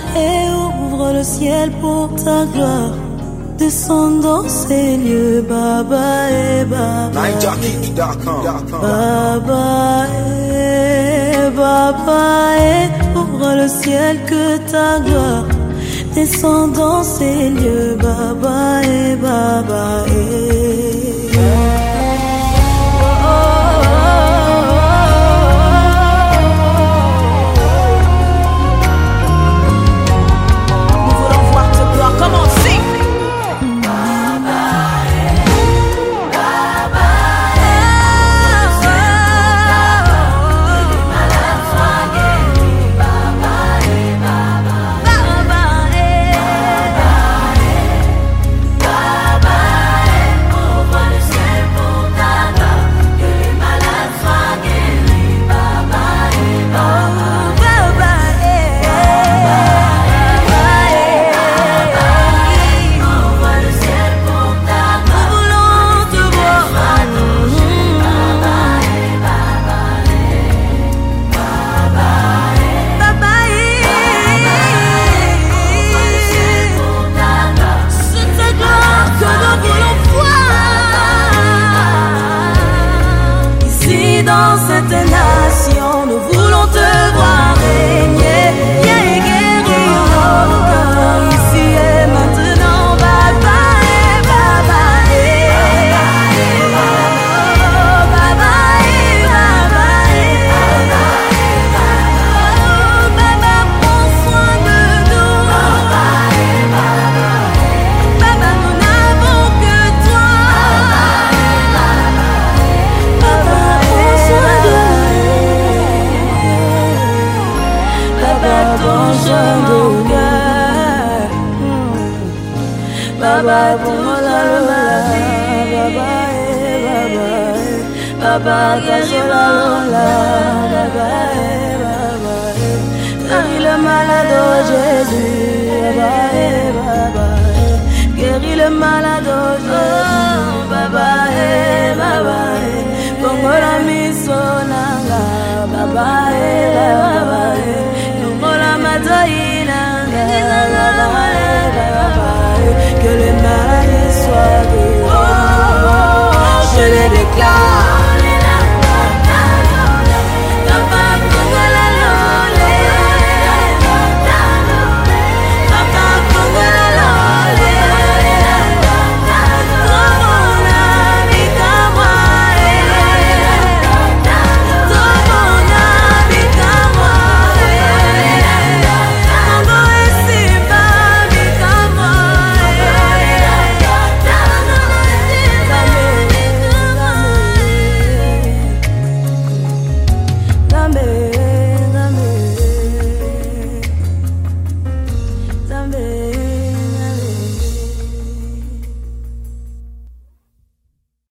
et ouvre le ciel pour ta gloire. Descends dans ces lieux, Baba et Baba. Baba et ouvre le ciel que ta gloire. Descends dans ces lieux, Baba et Baba et. Dans cette nation, nous voulons te voir régner, guérir nos cœurs ici et maintenant, Baba et Baba et Baba et Baba et Baba, prends soin de nous, Baba, nous n'avons que toi, Baba. Baba, Baba, guéris le malade, oh Jésus, Baba, guéris le malade, oh Jésus, Baba, Baba, Bongola misonanga, Baba, Baba, Bongola mataina, Baba, que les malades soient guéris. Je les déclare.